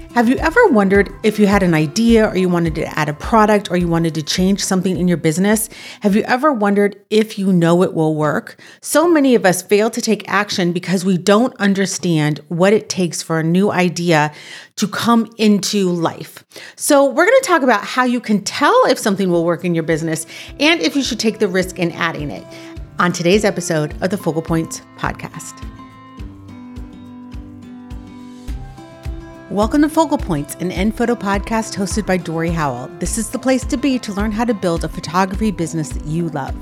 Have you ever wondered if you had an idea or you wanted to add a product or you wanted to change something in your business? Have you ever wondered if you know it will work? So many of us fail to take action because we don't understand what it takes for a new idea to come into life. So we're going to talk about how you can tell if something will work in your business and if you should take the risk in adding it on today's episode of the Focal Points podcast. Welcome to Focal Points, an end photo podcast hosted by Dory Howell. This is the place to be to learn how to build a photography business that you love.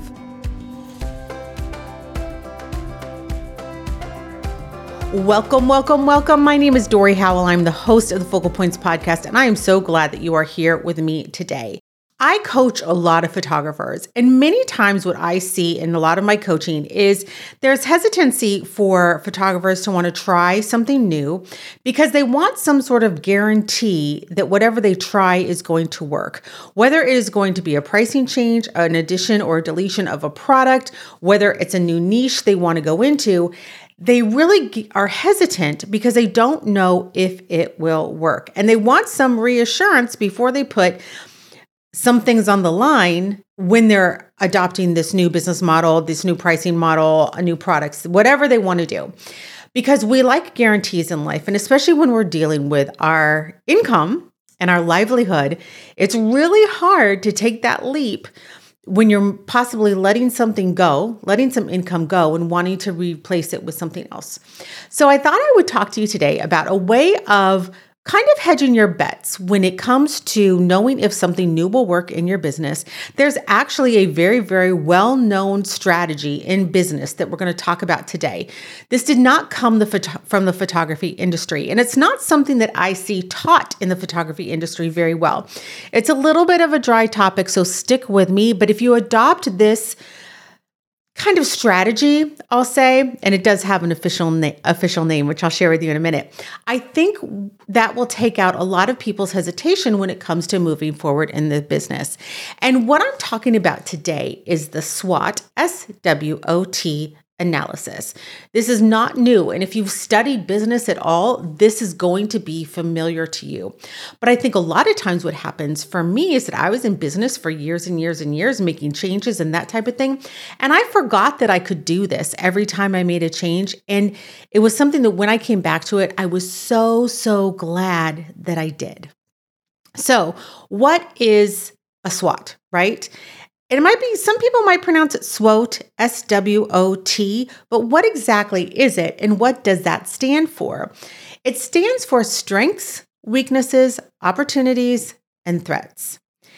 Welcome. My name is Dory Howell. I'm the host of the Focal Points podcast, and I am so glad that you are here with me today. I coach a lot of photographers, and many times what I see in a lot of my coaching is there's hesitancy for photographers to want to try something new because they want some sort of guarantee that whatever they try is going to work. Whether it is going to be a pricing change, an addition or deletion of a product, whether it's a new niche they want to go into, they really are hesitant because they don't know if it will work. And they want some reassurance before they put some things on the line when they're adopting this new business model, this new pricing model, a new products, whatever they want to do. Because we like guarantees in life, and especially when we're dealing with our income and our livelihood, it's really hard to take that leap when you're possibly letting something go, letting some income go and wanting to replace it with something else. So I thought I would talk to you today about a way of kind of hedging your bets when it comes to knowing if something new will work in your business. There's actually a very, very well-known strategy in business that we're going to talk about today. This did not come from the photography industry, and it's not something that I see taught in the photography industry very well. It's a little bit of a dry topic, so stick with me. But if you adopt this kind of strategy, I'll say, and it does have an official name, which I'll share with you in a minute. I think that will take out a lot of people's hesitation when it comes to moving forward in the business. And what I'm talking about today is the SWOT, SWOT analysis. This is not new. And if you've studied business at all, this is going to be familiar to you. But I think a lot of times what happens for me is that I was in business for years and years and years, making changes and that type of thing. And I forgot that I could do this every time I made a change. And it was something that when I came back to it, I was so glad that I did. So what is a SWOT, right? It might be, some people might pronounce it SWOT, SWOT, but what exactly is it and what does that stand for? It stands for strengths, weaknesses, opportunities, and threats.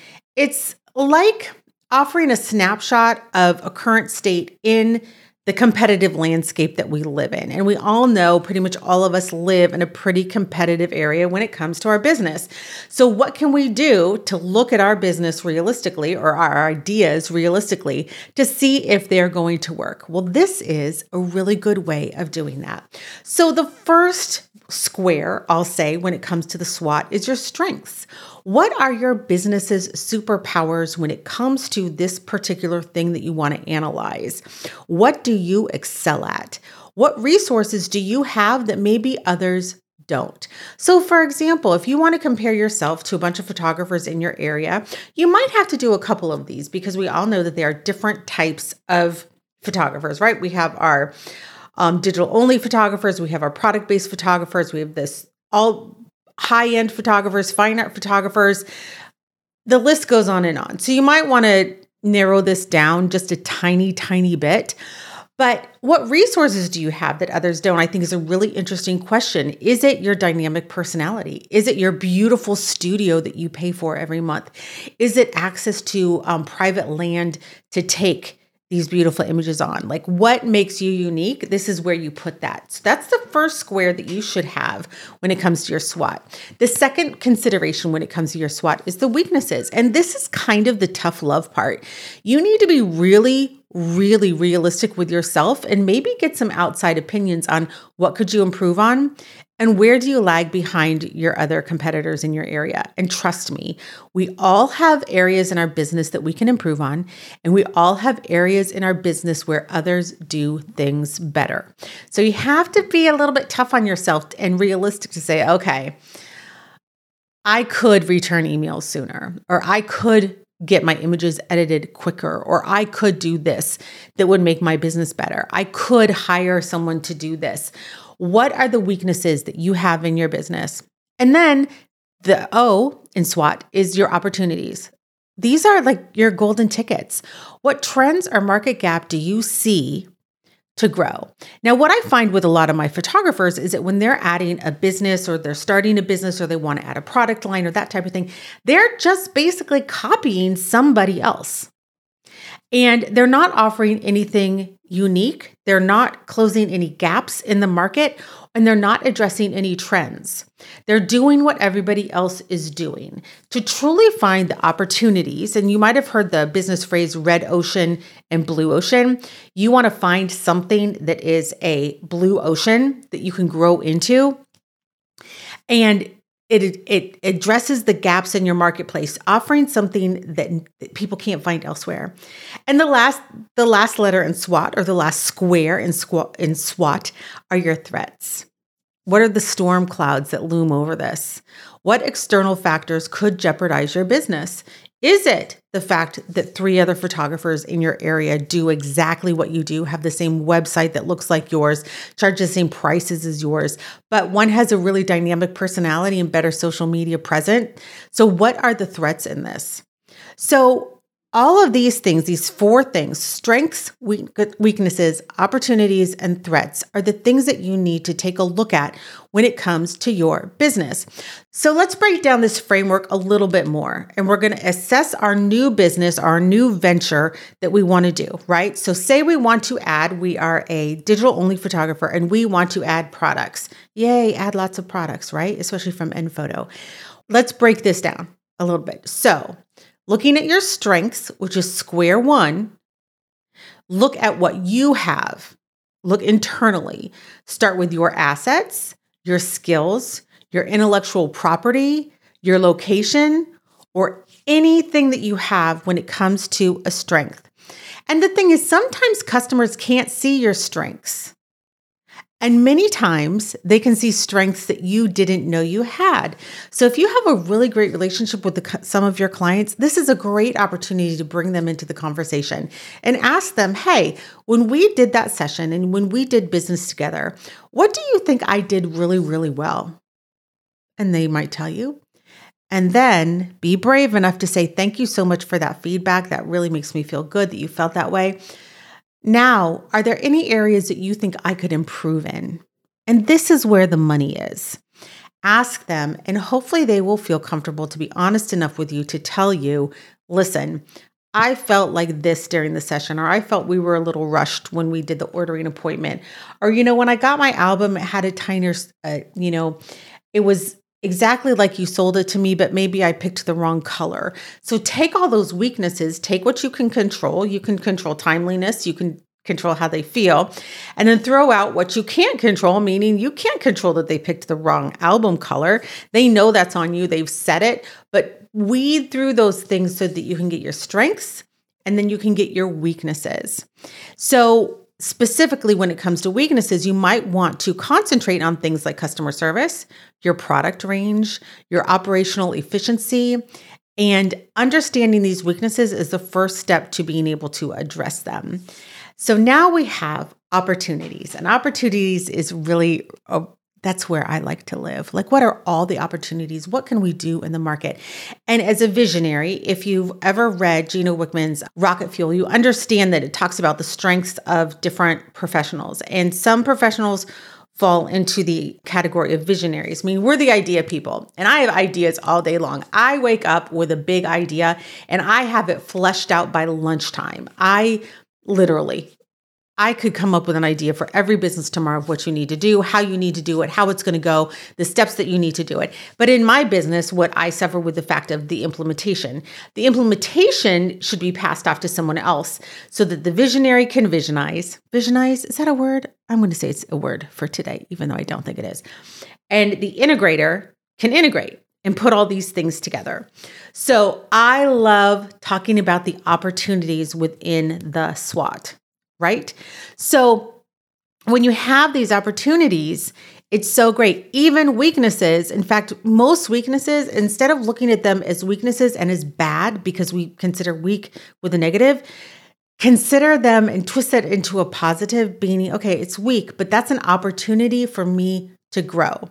It's like offering a snapshot of a current state in the competitive landscape that we live in. And we all know, pretty much all of us live in a pretty competitive area when it comes to our business. So what can we do to look at our business realistically or our ideas realistically to see if they're going to work? Well, this is a really good way of doing that. So the first square, I'll say, when it comes to the SWOT is your strengths. What are your business's superpowers when it comes to this particular thing that you want to analyze? What do you excel at? What resources do you have that maybe others don't? So for example, if you want to compare yourself to a bunch of photographers in your area, you might have to do a couple of these because we all know that there are different types of photographers, right? We have our digital-only photographers, we have our product-based photographers, we have this all high-end photographers, fine art photographers. The list goes on and on. So you might want to narrow this down just a tiny bit. But what resources do you have that others don't? I think is a really interesting question. Is it your dynamic personality? Is it your beautiful studio that you pay for every month? Is it access to private land to take these beautiful images on? Like, what makes you unique? This is where you put that. So that's the first square that you should have when it comes to your SWOT. The second consideration when it comes to your SWOT is the weaknesses. And this is kind of the tough love part. You need to be really realistic with yourself and maybe get some outside opinions on what could you improve on and where do you lag behind your other competitors in your area. And trust me, we all have areas in our business that we can improve on, and we all have areas in our business where others do things better. So you have to be a little bit tough on yourself and realistic to say, okay, I could return emails sooner, or I could get my images edited quicker, or I could do this that would make my business better. I could hire someone to do this. What are the weaknesses that you have in your business? And then the O in SWOT is your opportunities. These are like your golden tickets. What trends or market gap do you see to grow? Now, what I find with a lot of my photographers is that when they're adding a business or they're starting a business or they want to add a product line or that type of thing, they're just basically copying somebody else. And they're not offering anything unique. They're not closing any gaps in the market, and they're not addressing any trends. They're doing what everybody else is doing. To truly find the opportunities, and you might have heard the business phrase red ocean and blue ocean, you want to find something that is a blue ocean that you can grow into. And it addresses the gaps in your marketplace, offering something that people can't find elsewhere. And the last letter in SWOT, or the last square in SWOT, are your threats. What are the storm clouds that loom over this? What external factors could jeopardize your business? Is it the fact that 3 other photographers in your area do exactly what you do, have the same website that looks like yours, charge the same prices as yours, but one has a really dynamic personality and better social media presence? So what are the threats in this? So all of these things, these 4 things, strengths, weaknesses, opportunities, and threats, are the things that you need to take a look at when it comes to your business. So let's break down this framework a little bit more, and we're going to assess our new business, our new venture that we want to do, right? So say we want to we are a digital-only photographer, and we want to add products. Yay, add lots of products, right? Especially from Enphoto. Let's break this down a little bit. So looking at your strengths, which is square 1, look at what you have. Look internally. Start with your assets, your skills, your intellectual property, your location, or anything that you have when it comes to a strength. And the thing is, sometimes customers can't see your strengths. And many times they can see strengths that you didn't know you had. So if you have a really great relationship with some of your clients, this is a great opportunity to bring them into the conversation and ask them, hey, when we did that session and when we did business together, what do you think I did really, really well? And they might tell you. And then be brave enough to say, thank you so much for that feedback. That really makes me feel good that you felt that way. Now, are there any areas that you think I could improve in? And this is where the money is. Ask them, and hopefully they will feel comfortable to be honest enough with you to tell you, listen, I felt like this during the session, or I felt we were a little rushed when we did the ordering appointment. Or, when I got my album, it had a tinier, it was exactly like you sold it to me, but maybe I picked the wrong color. So take all those weaknesses, take what you can control. You can control timeliness, you can control how they feel, and then throw out what you can't control, meaning you can't control that they picked the wrong album color. They know that's on you, they've said it, but weed through those things so that you can get your strengths and then you can get your weaknesses. So specifically, when it comes to weaknesses, you might want to concentrate on things like customer service, your product range, your operational efficiency, and understanding these weaknesses is the first step to being able to address them. So now we have opportunities, and opportunities is really that's where I like to live. Like, what are all the opportunities? What can we do in the market? And as a visionary, if you've ever read Gino Wickman's Rocket Fuel, you understand that it talks about the strengths of different professionals. And some professionals fall into the category of visionaries. I mean, we're the idea people, and I have ideas all day long. I wake up with a big idea, and I have it fleshed out by lunchtime. I could come up with an idea for every business tomorrow of what you need to do, how you need to do it, how it's going to go, the steps that you need to do it. But in my business, what I suffer with the fact of the implementation should be passed off to someone else so that the visionary can visionize. Visionize, is that a word? I'm going to say it's a word for today, even though I don't think it is. And the integrator can integrate and put all these things together. So I love talking about the opportunities within the SWOT. Right? So when you have these opportunities, It's so great. Even weaknesses, in fact, most weaknesses, instead of looking at them as weaknesses and as bad because we consider weak with a negative, consider them and twist it into a positive, meaning, okay, it's weak, but that's an opportunity for me to grow.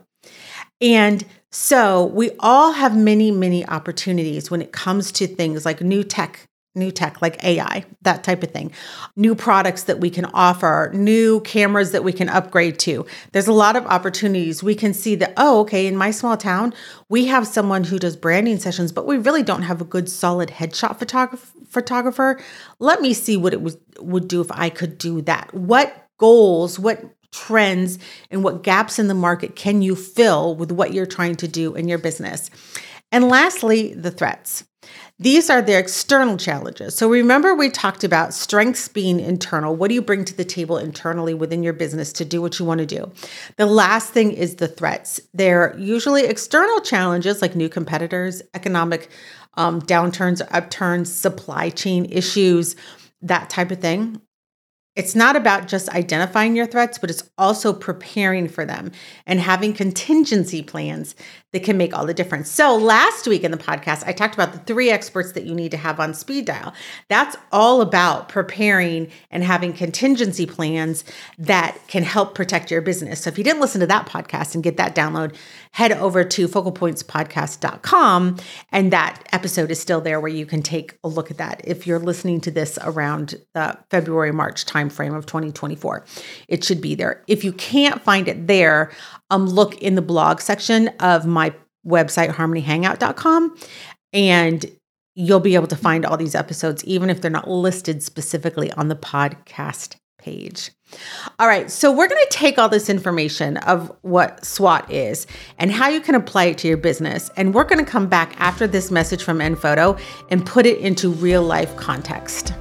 And so we all have many, many opportunities when it comes to things like new tech like AI, that type of thing, new products that we can offer, new cameras that we can upgrade to. There's a lot of opportunities. We can see that, oh, okay, in my small town, we have someone who does branding sessions, but we really don't have a good solid headshot photographer. Let me see what it would do if I could do that. What goals, what trends, and what gaps in the market can you fill with what you're trying to do in your business? And lastly, the threats. These are their external challenges. So remember, we talked about strengths being internal. What do you bring to the table internally within your business to do what you want to do? The last thing is the threats. They're usually external challenges like new competitors, economic downturns, upturns, supply chain issues, that type of thing. It's not about just identifying your threats, but it's also preparing for them and having contingency plans that can make all the difference. So last week in the podcast, I talked about the 3 experts that you need to have on speed dial. That's all about preparing and having contingency plans that can help protect your business. So if you didn't listen to that podcast and get that download, head over to focalpointspodcast.com, and that episode is still there where you can take a look at that if you're listening to this around the February, March timeframe of 2024. It should be there. If you can't find it there, look in the blog section of my website, harmonyhangout.com, and you'll be able to find all these episodes, even if they're not listed specifically on the podcast page. All right, so we're going to take all this information of what SWOT is and how you can apply it to your business, and we're going to come back after this message from Enphoto and put it into real life context.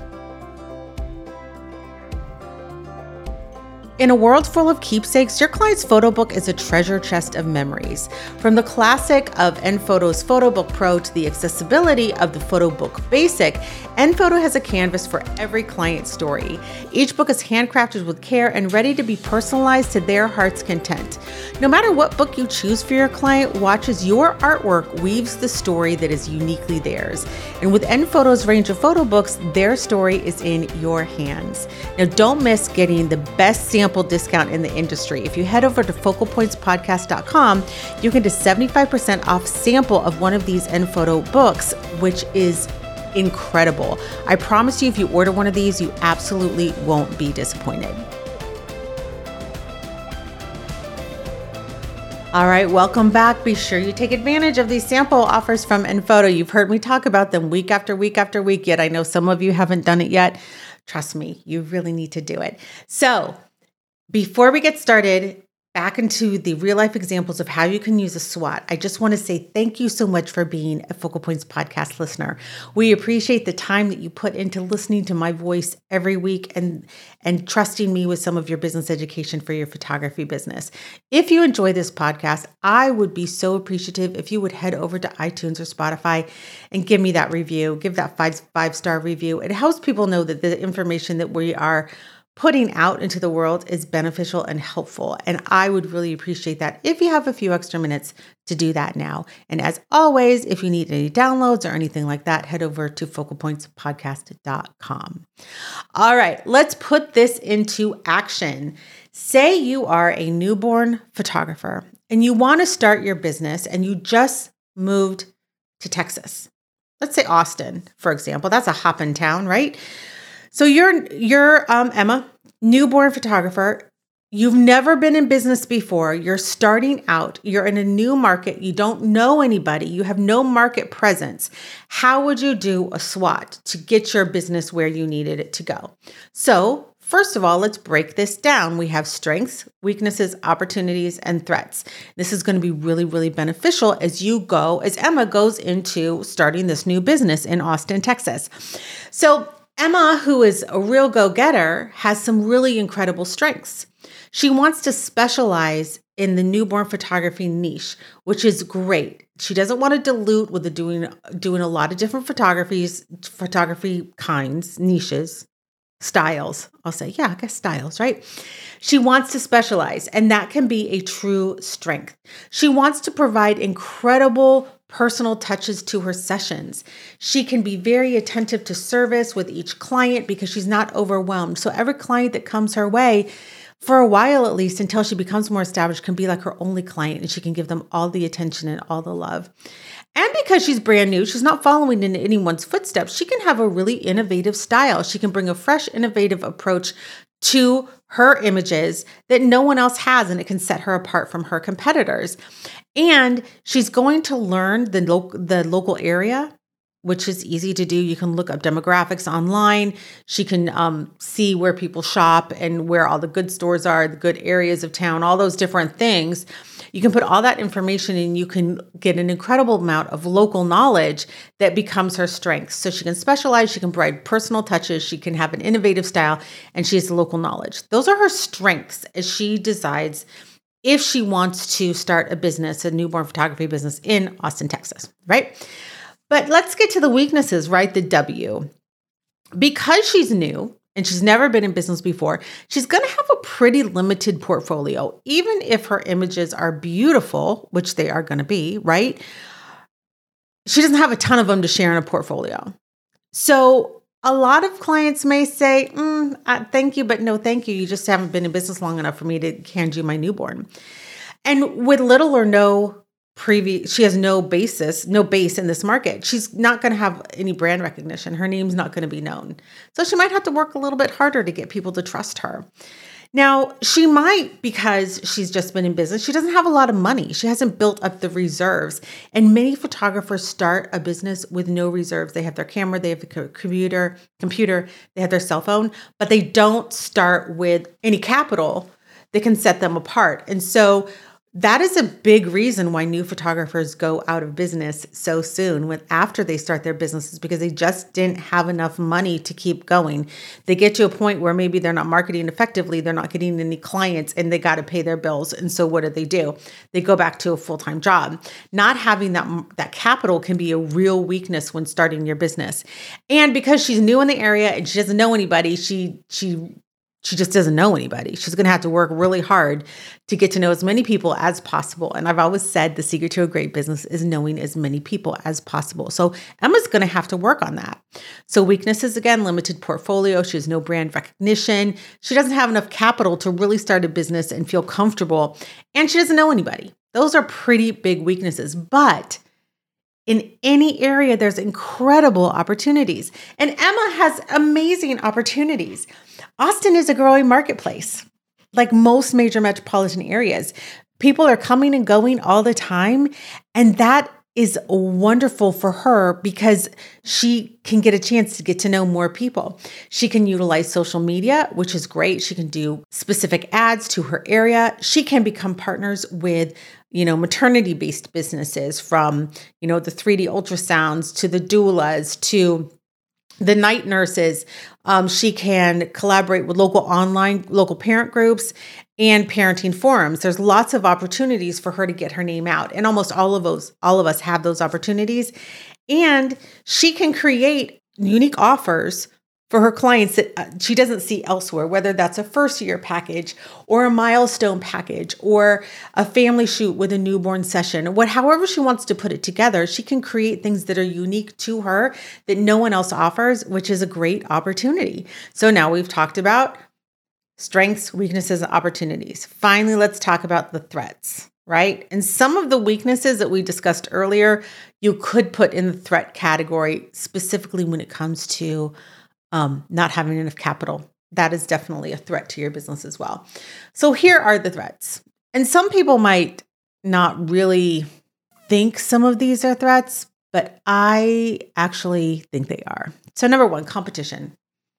In a world full of keepsakes, your client's photo book is a treasure chest of memories. From the classic of Enphoto's PhotoBook Pro to the accessibility of the PhotoBook Basic, Enphoto has a canvas for every client story. Each book is handcrafted with care and ready to be personalized to their heart's content. No matter what book you choose for your client, watch as your artwork weaves the story that is uniquely theirs. And with Enphoto's range of photo books, their story is in your hands. Now, don't miss getting the best sample discount in the industry. If you head over to focalpointspodcast.com, you can get 75% off sample of one of these Enphoto books, which is incredible. I promise you, if you order one of these, you absolutely won't be disappointed. All right, welcome back. Be sure you take advantage of these sample offers from Enphoto. You've heard me talk about them week after week after week, yet I know some of you haven't done it yet. Trust me, you really need to do it. So before we get started, back into the real life examples of how you can use a SWOT, I just want to say thank you so much for being a Focal Points podcast listener. We appreciate the time that you put into listening to my voice every week and trusting me with some of your business education for your photography business. If you enjoy this podcast, I would be so appreciative if you would head over to iTunes or Spotify and give me that review, give that five-star review. It helps people know that the information that we are putting out into the world is beneficial and helpful. And I would really appreciate that if you have a few extra minutes to do that now. And as always, if you need any downloads or anything like that, head over to focalpointspodcast.com. All right, let's put this into action. Say you are a newborn photographer and you want to start your business and you just moved to Texas. Let's say Austin, for example. That's a hoppin' town, right? So you're Emma, newborn photographer. You've never been in business before. You're starting out. You're in a new market. You don't know anybody. You have no market presence. How would you do a SWOT to get your business where you needed it to go? So first of all, let's break this down. We have strengths, weaknesses, opportunities, and threats. This is going to be really, really beneficial as Emma goes into starting this new business in Austin, Texas. So Emma, who is a real go-getter, has some really incredible strengths. She wants to specialize in the newborn photography niche, which is great. She doesn't want to dilute with doing a lot of different photography kinds, niches. styles. I'll say, yeah, I guess styles, right? She wants to specialize, and that can be a true strength. She wants to provide incredible personal touches to her sessions. She can be very attentive to service with each client because she's not overwhelmed. So every client that comes her way, for a while at least, until she becomes more established, can be like her only client, and she can give them all the attention and all the love. And because she's brand new, she's not following in anyone's footsteps. She can have a really innovative style. She can bring a fresh, innovative approach to her images that no one else has, and it can set her apart from her competitors. And she's going to learn the local area, which is easy to do. You can look up demographics online. She can see where people shop and where all the good stores are, the good areas of town, all those different things. You can put all that information and you can get an incredible amount of local knowledge that becomes her strength. So she can specialize, she can provide personal touches, she can have an innovative style, and she has local knowledge. Those are her strengths as she decides if she wants to start a business, a newborn photography business in Austin, Texas, right? But let's get to the weaknesses, right? The W. Because she's new and she's never been in business before, she's going to have a pretty limited portfolio. Even if her images are beautiful, which they are going to be, right? She doesn't have a ton of them to share in a portfolio. So a lot of clients may say, thank you, but no thank you. You just haven't been in business long enough for me to hand you my newborn. And with little or no she has no base in this market. She's not going to have any brand recognition. Her name's not going to be known. So she might have to work a little bit harder to get people to trust her. Now, she might, because she's just been in business, she doesn't have a lot of money. She hasn't built up the reserves. And many photographers start a business with no reserves. They have their camera, they have the computer, they have their cell phone, but they don't start with any capital that can set them apart. And so that is a big reason why new photographers go out of business so soon after they start their businesses, because they just didn't have enough money to keep going. They get to a point where maybe they're not marketing effectively, they're not getting any clients, and they got to pay their bills. And so what do? They go back to a full-time job. Not having that capital can be a real weakness when starting your business. And because she's new in the area and she doesn't know anybody, she just doesn't know anybody. She's going to have to work really hard to get to know as many people as possible. And I've always said the secret to a great business is knowing as many people as possible. So Emma's going to have to work on that. So weaknesses, again, limited portfolio. She has no brand recognition. She doesn't have enough capital to really start a business and feel comfortable. And she doesn't know anybody. Those are pretty big weaknesses. But in any area, there's incredible opportunities. And Emma has amazing opportunities. Austin is a growing marketplace, like most major metropolitan areas. People are coming and going all the time, and that is wonderful for her because she can get a chance to get to know more people. She can utilize social media, which is great. She can do specific ads to her area. She can become partners with maternity-based businesses, from, the 3D ultrasounds to the doulas to the night nurses. She can collaborate with local parent groups and parenting forums. There's lots of opportunities for her to get her name out. And almost all of us have those opportunities. And she can create unique offers for her clients that she doesn't see elsewhere, whether that's a first-year package or a milestone package or a family shoot with a newborn session. However she wants to put it together, she can create things that are unique to her that no one else offers, which is a great opportunity. So now we've talked about strengths, weaknesses, and opportunities. Finally, let's talk about the threats, right? And some of the weaknesses that we discussed earlier, you could put in the threat category, specifically when it comes to not having enough capital. That is definitely a threat to your business as well. So here are the threats. And some people might not really think some of these are threats, but I actually think they are. So number one, competition.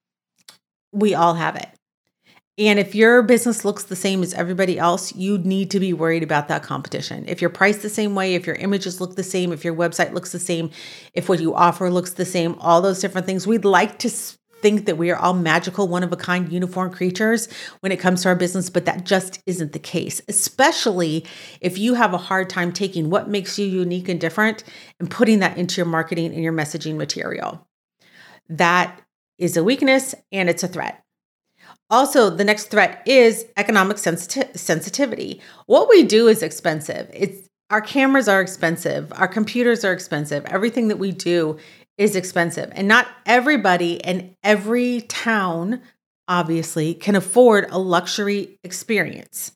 We all have it. And if your business looks the same as everybody else, you need to be worried about that competition. If you're priced the same way, if your images look the same, if your website looks the same, if what you offer looks the same, all those different things, we'd like to think that we are all magical, one-of-a-kind, uniform creatures when it comes to our business, but that just isn't the case, especially if you have a hard time taking what makes you unique and different and putting that into your marketing and your messaging material. That is a weakness and it's a threat. Also, the next threat is economic sensitivity. What we do is expensive. Our cameras are expensive. Our computers are expensive. Everything that we do is expensive. And not everybody in every town, obviously, can afford a luxury experience.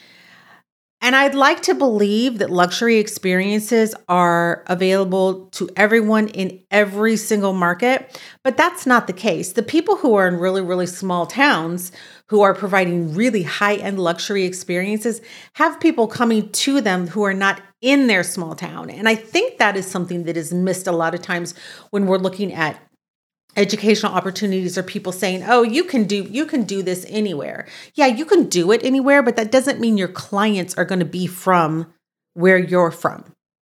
And I'd like to believe that luxury experiences are available to everyone in every single market, but that's not the case. The people who are in really, really small towns who are providing really high-end luxury experiences have people coming to them who are not in their small town. And I think that is something that is missed a lot of times when we're looking at educational opportunities, or people saying, oh, you can do this anywhere. Yeah, you can do it anywhere, but that doesn't mean your clients are going to be from where you're from.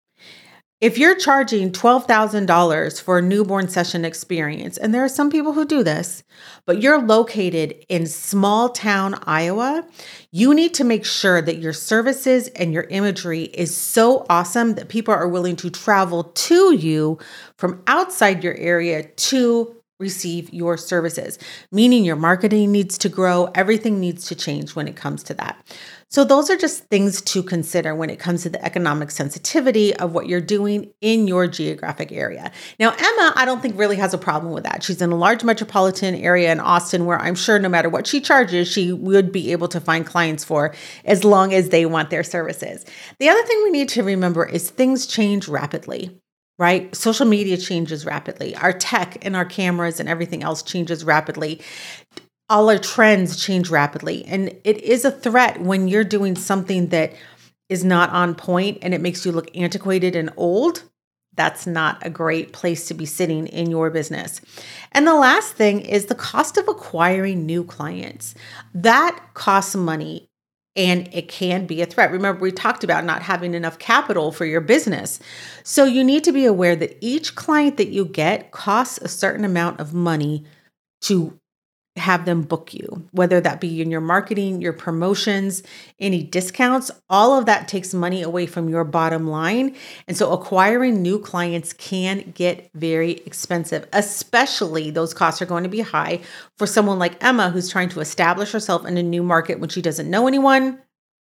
If you're charging $12,000 for a newborn session experience, and there are some people who do this, but you're located in small town Iowa, you need to make sure that your services and your imagery is so awesome that people are willing to travel to you from outside your area to receive your services, meaning your marketing needs to grow. Everything needs to change when it comes to that. So those are just things to consider when it comes to the economic sensitivity of what you're doing in your geographic area. Now, Emma, I don't think really has a problem with that. She's in a large metropolitan area in Austin where I'm sure no matter what she charges, she would be able to find clients for as long as they want their services. The other thing we need to remember is things change rapidly. Right? Social media changes rapidly. Our tech and our cameras and everything else changes rapidly. All our trends change rapidly. And it is a threat when you're doing something that is not on point and it makes you look antiquated and old. That's not a great place to be sitting in your business. And the last thing is the cost of acquiring new clients. That costs money. And it can be a threat. Remember, we talked about not having enough capital for your business. So you need to be aware that each client that you get costs a certain amount of money to have them book you, whether that be in your marketing, your promotions, any discounts. All of that takes money away from your bottom line. And so acquiring new clients can get very expensive, especially those costs are going to be high for someone like Emma, who's trying to establish herself in a new market when she doesn't know anyone.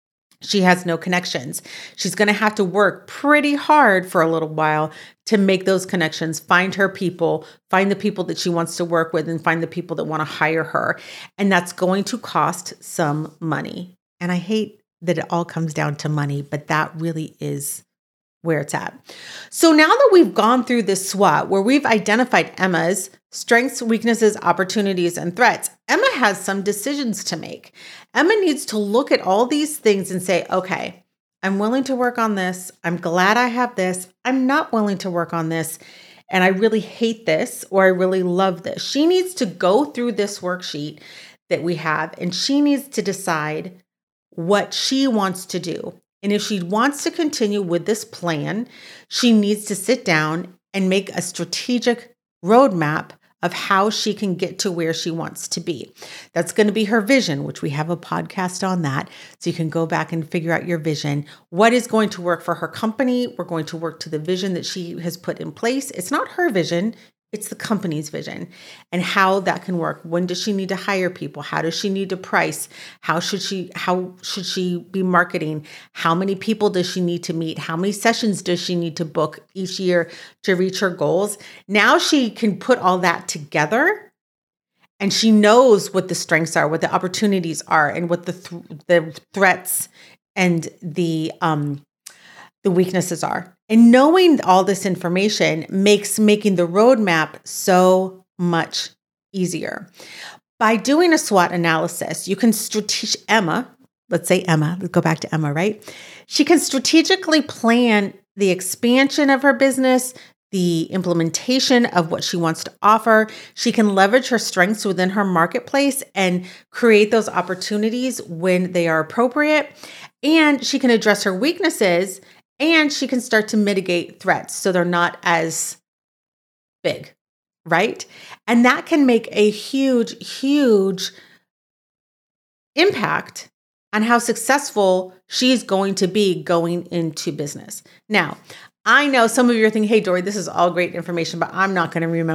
She has no connections. She's going to have to work pretty hard for a little while to make those connections, find her people, find the people that she wants to work with, and find the people that want to hire her. And that's going to cost some money. And I hate that it all comes down to money, but that really is where it's at. So now that we've gone through this SWOT where we've identified Emma's strengths, weaknesses, opportunities, and threats, Emma has some decisions to make. Emma needs to look at all these things and say, okay, I'm willing to work on this. I'm glad I have this. I'm not willing to work on this. And I really hate this, or I really love this. She needs to go through this worksheet that we have, and she needs to decide what she wants to do. And if she wants to continue with this plan, she needs to sit down and make a strategic roadmap of how she can get to where she wants to be. That's going to be her vision, which we have a podcast on that. So you can go back and figure out your vision. What is going to work for her company? We're going to work to the vision that she has put in place. It's not her vision. It's the company's vision and how that can work. When does she need to hire people? How does she need to price? How should she be marketing? How many people does she need to meet? How many sessions does she need to book each year to reach her goals? Now she can put all that together, and she knows what the strengths are, what the opportunities are, and what the threats and the weaknesses are. And knowing all this information makes making the roadmap so much easier. By doing a SWOT analysis, you can let's go back to Emma, right? She can strategically plan the expansion of her business, the implementation of what she wants to offer. She can leverage her strengths within her marketplace and create those opportunities when they are appropriate. And she can address her weaknesses, and she can start to mitigate threats so they're not as big, right? And that can make a huge, huge impact on how successful she's going to be going into business. Now, I know some of you are thinking, hey, Dory, this is all great information, but I'm not going to remember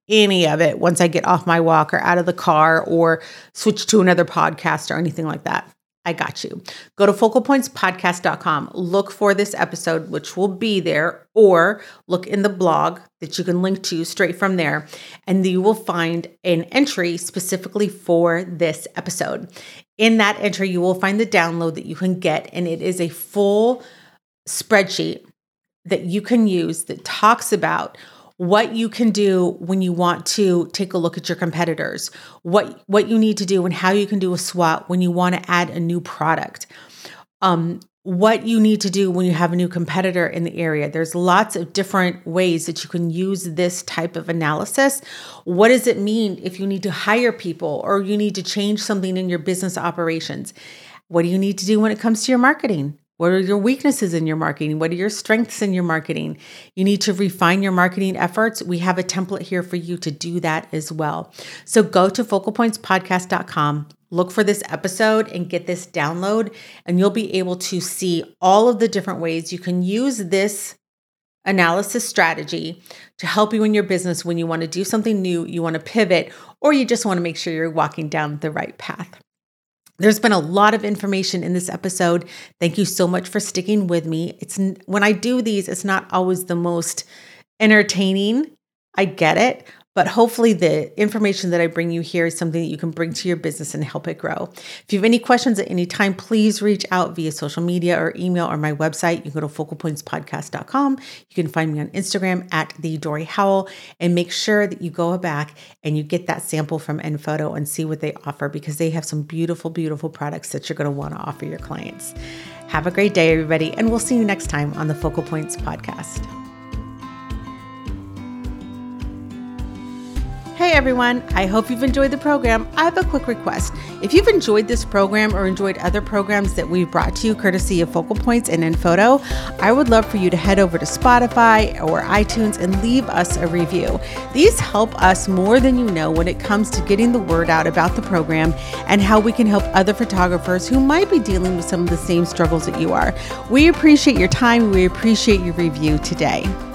any of it once I get off my walk or out of the car or switch to another podcast or anything like that. I got you. Go to focalpointspodcast.com. Look for this episode, which will be there, or look in the blog that you can link to straight from there, and you will find an entry specifically for this episode. In that entry, you will find the download that you can get, and it is a full spreadsheet that you can use that talks about what you can do when you want to take a look at your competitors, what you need to do and how you can do a SWOT when you want to add a new product, what you need to do when you have a new competitor in the area. There's lots of different ways that you can use this type of analysis. What does it mean if you need to hire people or you need to change something in your business operations? What do you need to do when it comes to your marketing? What are your weaknesses in your marketing? What are your strengths in your marketing? You need to refine your marketing efforts. We have a template here for you to do that as well. So go to focalpointspodcast.com, look for this episode and get this download, and you'll be able to see all of the different ways you can use this analysis strategy to help you in your business when you want to do something new, you want to pivot, or you just want to make sure you're walking down the right path. There's been a lot of information in this episode. Thank you so much for sticking with me. When I do these, it's not always the most entertaining. I get it, but hopefully the information that I bring you here is something that you can bring to your business and help it grow. If you have any questions at any time, please reach out via social media or email or my website. You can go to focalpointspodcast.com. You can find me on Instagram at @TheDoryHowell, and make sure that you go back and you get that sample from Enphoto and see what they offer, because they have some beautiful, beautiful products that you're going to want to offer your clients. Have a great day, everybody, and we'll see you next time on the Focal Points Podcast. Hey everyone, I hope you've enjoyed the program. I have a quick request. If you've enjoyed this program or enjoyed other programs that we've brought to you courtesy of Focal Points and Enphoto, I would love for you to head over to Spotify or iTunes and leave us a review. These help us more than you know when it comes to getting the word out about the program and how we can help other photographers who might be dealing with some of the same struggles that you are. We appreciate your time. We appreciate your review today.